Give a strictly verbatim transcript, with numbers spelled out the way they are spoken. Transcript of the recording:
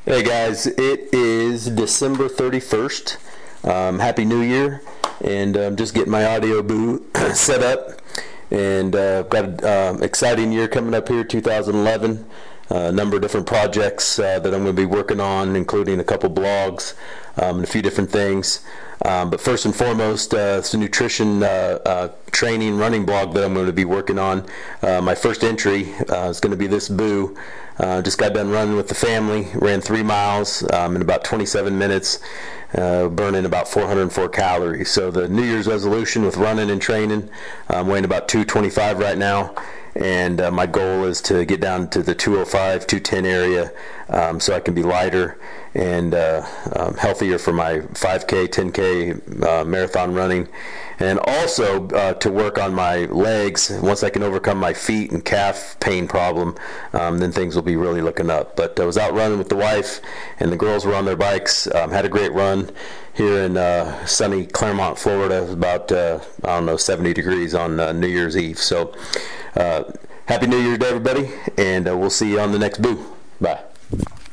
Hey guys, it is December thirty-first. Um, Happy New Year, and I'm um, just getting my audio booth set up, and uh, got an uh, exciting year coming up here, two thousand eleven. Uh, a number of different projects uh, that I'm going to be working on, including a couple blogs um, and a few different things. Um, but first and foremost, uh, it's a nutrition uh, uh, training running blog that I'm going to be working on. Uh, my first entry uh, is going to be this boo. Uh, just got done running with the family, ran three miles um, in about twenty-seven minutes, uh, burning about four hundred four calories. So the New Year's resolution with running and training, I'm weighing about two twenty-five right now. And uh, my goal is to get down to the two oh five, two ten area um, so I can be lighter and uh, um, healthier for my five K, ten K uh, marathon running. And also uh, to work on my legs. Once I can overcome my feet and calf pain problem, um, then things will be really looking up. But I was out running with the wife, and the girls were on their bikes. Um, had a great run here in uh, sunny Claremont, Florida. It was about, uh, I don't know, seventy degrees on uh, New Year's Eve. So uh, Happy New Year to everybody, and uh, we'll see you on the next boo. Bye.